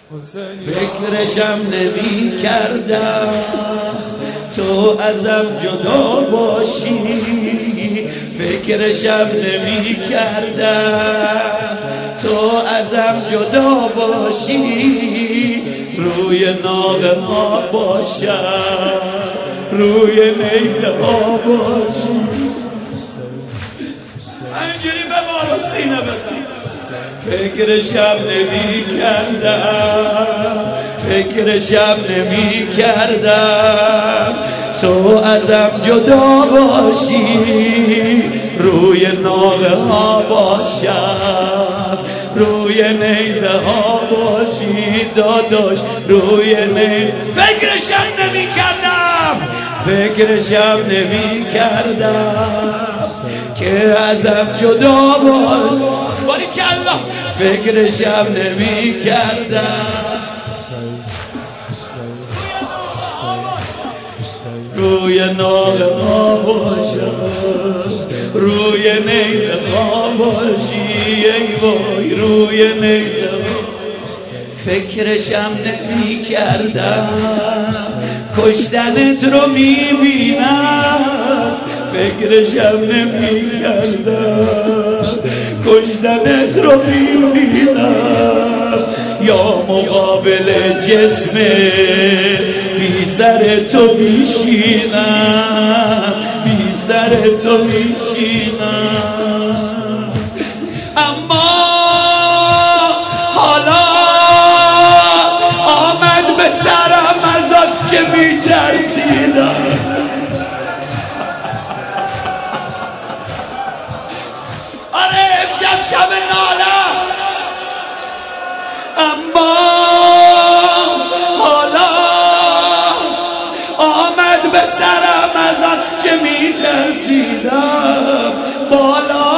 فکرشم نمی کردم تو ازم جدا باشی، فکرشم نمی کردم تو ازم جدا باشی، روی ناقه ها باشم روی نیزه ها باشی. اینجوری به بارو سینه بزن. فکرشم نمی کردم فکرشم نمی کردم تو ازم جدا باشی، روی ناقه ها باشم روی نیزه ها باشی داداش روی نیزه. فکرشم نمی کردم فکرشم نمی کردم که ازم جدا باش. باریکالله. فکرشم نمی کردم روی ناله ها باشم روی نیزه ها باشی، ای وای روی نیزه ها. فکرشم نمی کردم کشتنت رو می بینم، فکرشم نمی کردم کشتنت رو می بینم، یا مقابل جسم بی سر تو میشینم بی سر تو میشینم. اما حالا آمد به سرم از آن که میترسیدم. آره امشب شب ناله. اما حالا آمد به سرم از آن که میترسیدم، بالا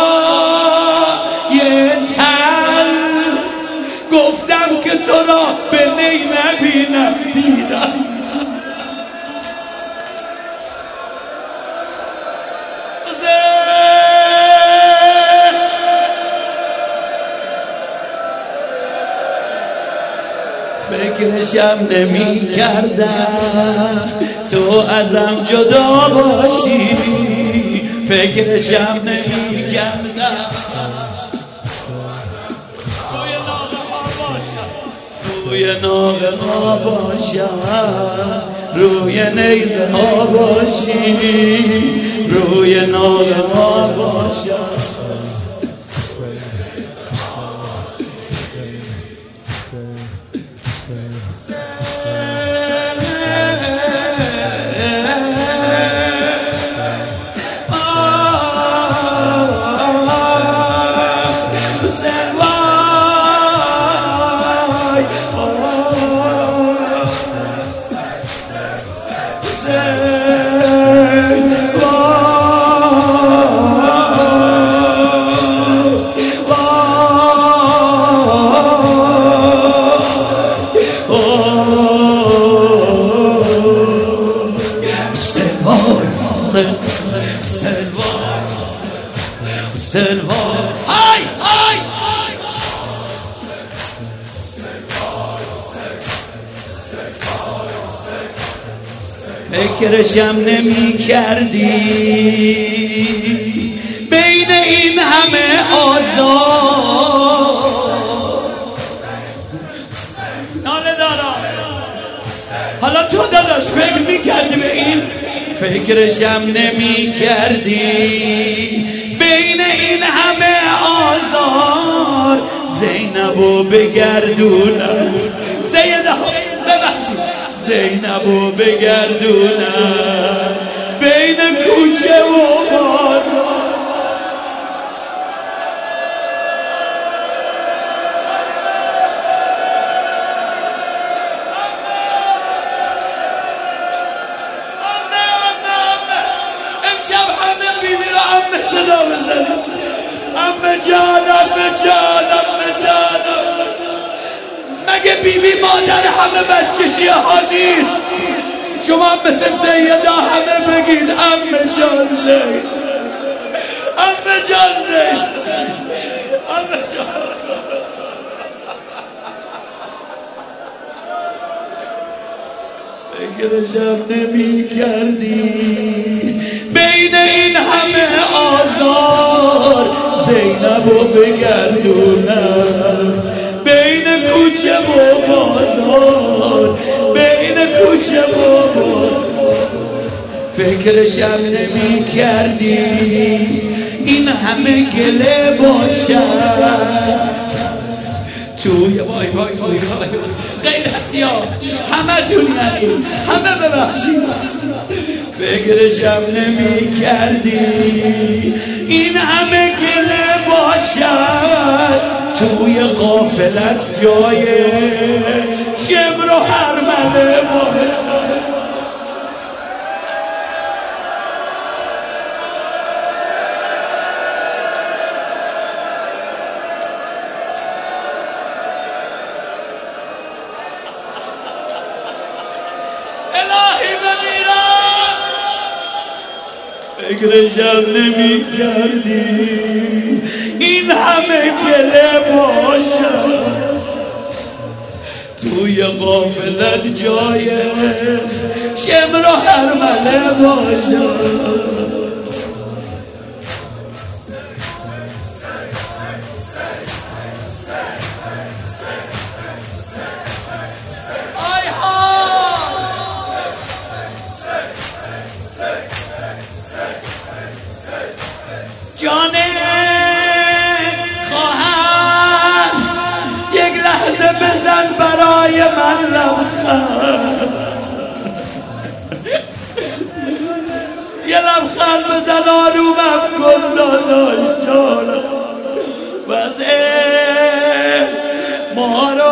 یه تل گفتم که تو را به نی نبینم دیدم. فکرشم نمی کردم تو ازم جدا باشی، فکرشم نمی کردم روی ناقه ها باشم روی نیزه ها باشی، روی ناقه ها باشم. فکرشم نمی کردی بین این همه آزار. ناله دارم. حالا تو داداش فکر می کردی به این؟ فکرشم نمی کردی بین این همه آزار، زینبو بگردونم سیده ببخشید زینبو بگردونم بین کوچه و بازار. امشب همه بیبی رو عمه صدا بزنید. عمه جان عمه جان عمه جان. مگه بیبی مادر همه بچه‌شیه ها نیست؟ شما مثل سیدا همه بگید عمه جان زید عمه جان زید عمه جان. فکرشم نمی کردی بین این همه آزار زینبو بگردونم بین کوچه و بازار بین کوچه و بازار فکرشم نمی کردی این همه گله باشد توی وای وای وای غیرتی ها همه دنیایی همه ببخشید فکرشم نمی کردی این همه گله باشد توی غافلت جای شمر و حرمله باشد فکرشم نمی کردی این همه گله باشد توی غافلت جای شمر و حرمله باشد جانه خواهم یک لحظه بزن برای من لبخند یه لبخند بزن آرومم کن داداش جانم وضع ما رو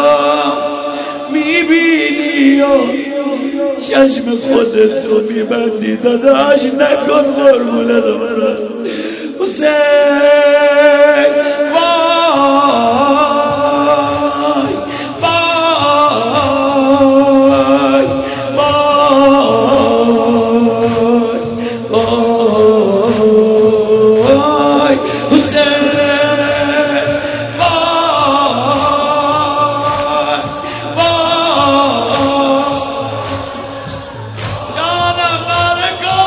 میبینی و چشم خودتو میبندی داداش نکن قربونت برم حسین وای وای وای وای حسین وای وای جانم برگو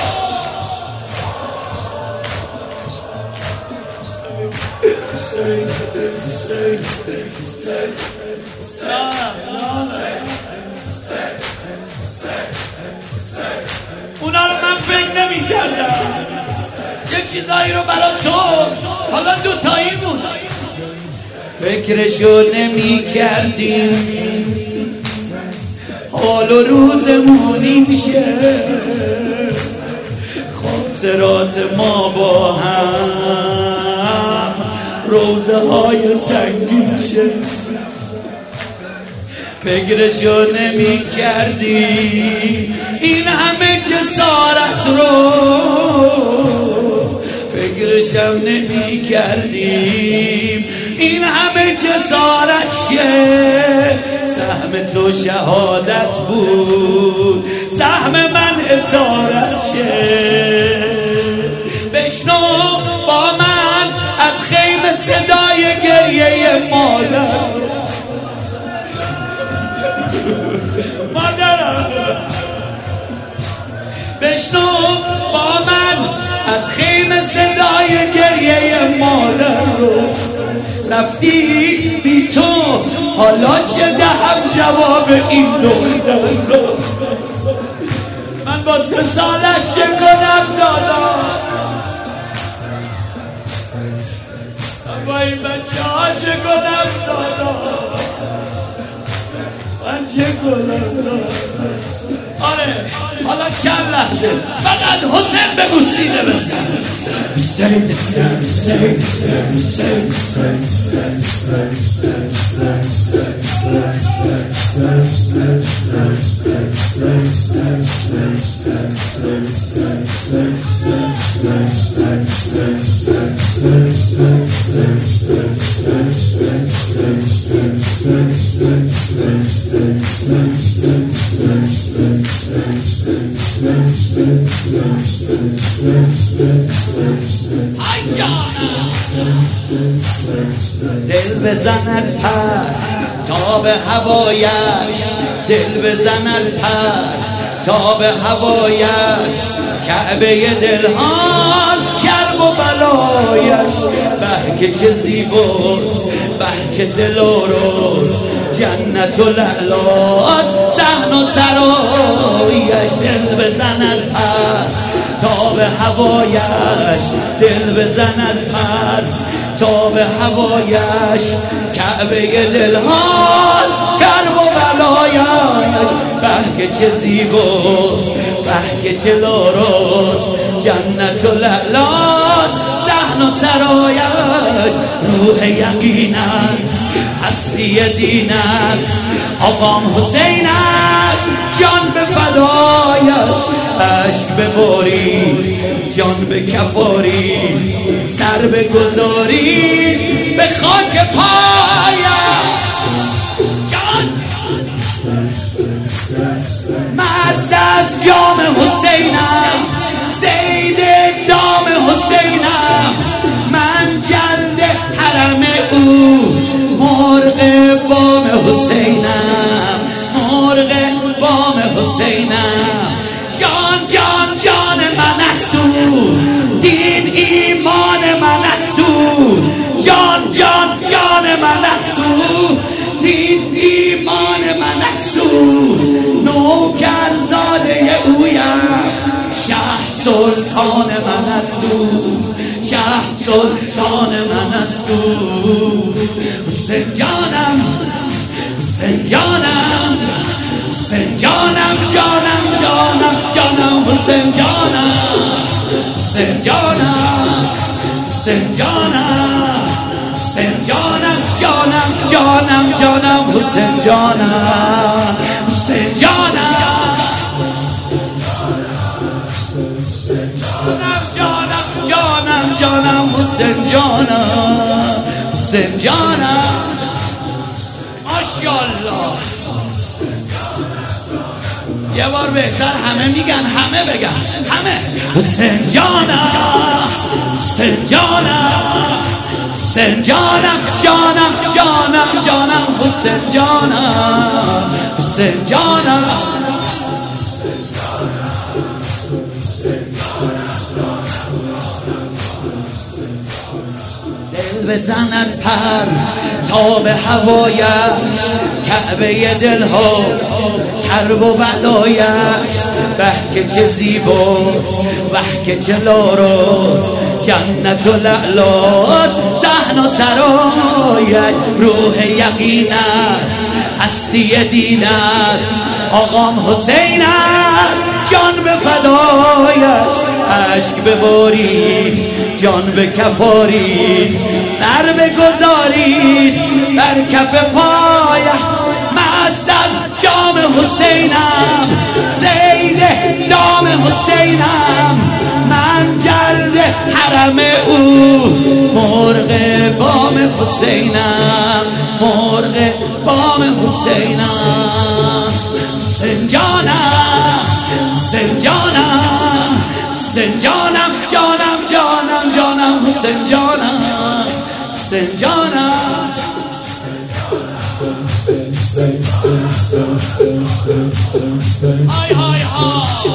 اونا رو من فکر نمی کردم یک چیزایی رو برای تو حالا دوتایی بود فکرشو نمی کردیم حال و روزمونی میشه خاطرات ما با هم روزه های سنگین شه فکرشو نمی کردی این همه جسارت رو فکرشم نمی کردیم این همه جسارت شه سهم تو شهادت بود سهم من اسارت شه بشنو با من از خیمه صدای گریه مادر بشنو با من از خیمه صدای گریه مادر رو رفتی بی تو حالا چه دهم جواب این دختر رو من با 3 سالت چه کنم دادا من با این بچه ها چه کنم دادا من چه کنم دادا آره حالا چند لحظه فقط حسین بگو سینه بزن دل بزند پر تا به هوایش، دل بزند پر تا به هوایش، کعبه دل هاست کرب و بلایش. به که چه زیباست، به که دل آراست، جنت و لعلاست صحن و سرایش. دل بزند پر تا به هوایش، دل بزند پر تا به هوایش، کعبه دل هاست کرب و بلایش. به که چه زیباست، به که چه لاراست، جنت و لعلاست صحن و سرایش. روح یقین است، هستی دین است، آقام حسین است، جان به فدایش. عشق ببارید، جان به کفارید، سر بگذارید به خاک پایش. مست از جام حسینم، صید دام حسینم، من جلد حرم او، مرغ بام حسینم، مرغ بام حسینم. جان جان جان من است او، دین ایمان من است او، جان جان جان من است او، دین ایمان من است او. نوکرزاده اویم، شه سلطان من است او، شه سلطان من است او. حسین جانم، حسین جانم، حسین جانم، جانم جانم جانم، حسین جانم، حسین جانم، حسین جانم، حسین جانم، جانم جانم جانم، حسین جانم، حسین جانم، جانم جانم جانم، حسین جانم، حسین جانم. ماشاءالله. یه بار بهتر همه میگن، همه بگن، همه. حسین جانم، حسین جانم، حسین جانم، جانم جانم جانم، حسین جانم، حسین جانم. دل بزند پر تا به هوایش، کعبه دل ها کرب و بلایش. به که چه زیباست، به که چه لاراست، جنت و لعلاست صحن و سرایش. روح یقین است، هستی دین است، آقام حسین است، جان به فدایش. عشق ببارید، جان به کفارید، سر بگذارید بر کف پایش. مست از جام حسینم، صید دام حسینم، من جلد حرم او، مرغ بام حسینم، مرغ بام حسینم. حسین جانم، حسین جانم، حسین جانم، جانم جانم جانم، حسین جانم، حسین جانم. های های های.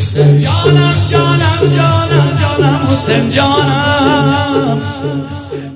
جانم جانم جانم جانم، حسین جانم.